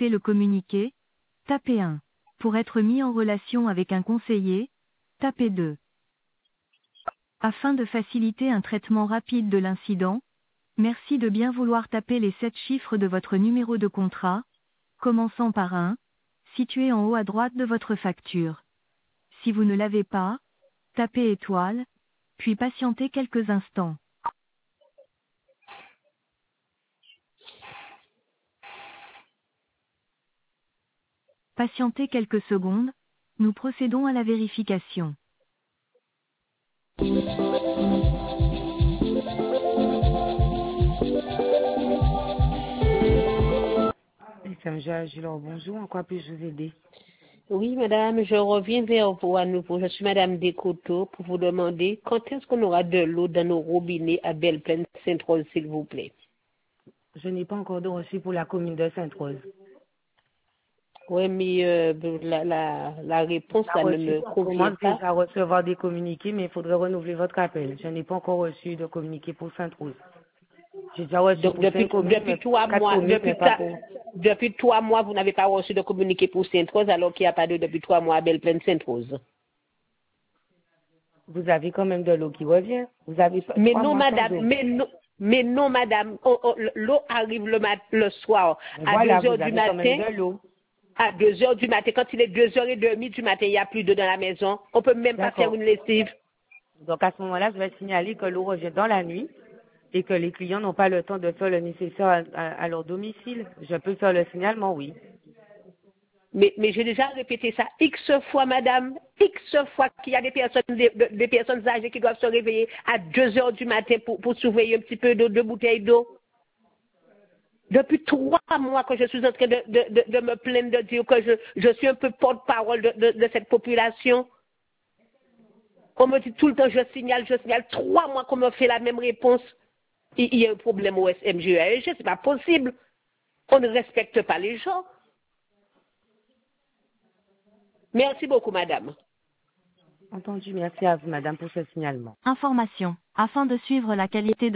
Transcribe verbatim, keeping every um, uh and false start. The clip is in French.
compléter le communiqué, tapez un. Pour être mis en relation avec un conseiller, tapez deux. Afin de faciliter un traitement rapide de l'incident, merci de bien vouloir taper les sept chiffres de votre numéro de contrat, commençant par un, situé en haut à droite de votre facture. Si vous ne l'avez pas, tapez étoile, puis patientez quelques instants. Patientez quelques secondes, nous procédons à la vérification. Madame Agilor, bonjour, en quoi puis-je vous aider? Oui, madame, je reviens vers vous à nouveau. Je suis madame Descoteaux pour vous demander quand est-ce qu'on aura de l'eau dans nos robinets à Belle-Plaine Sainte-Rose, s'il vous plaît. Je n'ai pas encore de reçu pour la commune de Sainte-Rose. Oui, mais euh, la, la, la réponse, La ça ne reçu, me on convient commence pas. déjà à recevoir des communiqués, mais il faudrait renouveler votre appel. Je n'ai pas encore reçu de communiqué pour Sainte-Rose. J'ai déjà reçu Donc, pour depuis, cinq communes, mais depuis trois quatre mois, communes, mais depuis, pas ta- pour... depuis trois mois, vous n'avez pas reçu de communiqué pour Sainte-Rose, alors qu'il n'y a pas de depuis trois mois à Belle-Plaine Sainte-Rose. Vous avez quand même de l'eau qui revient. Vous avez pas- Mais trois non, mois sans madame, eau. mais non, mais non, madame, Oh, oh, l'eau arrive le, mat- le soir Mais à voilà, deux heures vous du avez quand même matin. de l'eau. À deux heures du matin, quand il est deux heures et demie du matin, il n'y a plus d'eau dans la maison. On peut même pas faire D'accord. une lessive. Donc à ce moment-là, je vais signaler que l'eau revient dans la nuit et que les clients n'ont pas le temps de faire le nécessaire à, à- à leur domicile. Je peux faire le signalement, oui. Mais, mais j'ai déjà répété ça X fois, madame, X fois qu'il y a des personnes, des, de- des personnes âgées qui doivent se réveiller à deux heures du matin pour, pour surveiller un petit peu d'eau, deux bouteilles d'eau. Depuis trois mois que je suis en train de, de, de, de me plaindre de dire que je, je suis un peu porte-parole de, de, de cette population. On me dit tout le temps, je signale, je signale. Trois mois qu'on me fait la même réponse. Il y a un problème au S M G A L G, c'est pas possible. On ne respecte pas les gens. Merci beaucoup, madame. Entendu, merci à vous, madame, pour ce signalement. Information. Afin de suivre la qualité de